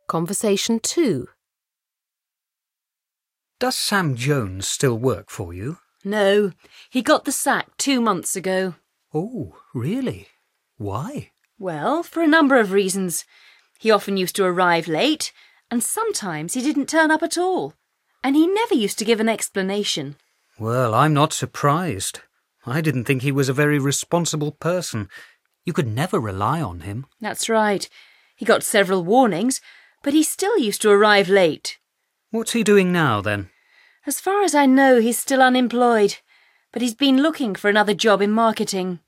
Conversation 2. Does Sam Jones still work for you? No, he got the sack 2 months ago. Oh, really? Why? Well, for a number of reasons. He often used to arrive late, and sometimes he didn't turn up at all. And he never used to give an explanation. Well, I'm not surprised. I didn't think he was a very responsible person. You could never rely on him. That's right. He got several warnings, but he still used to arrive late. What's he doing now, then? As far as I know, he's still unemployed, but he's been looking for another job in marketing.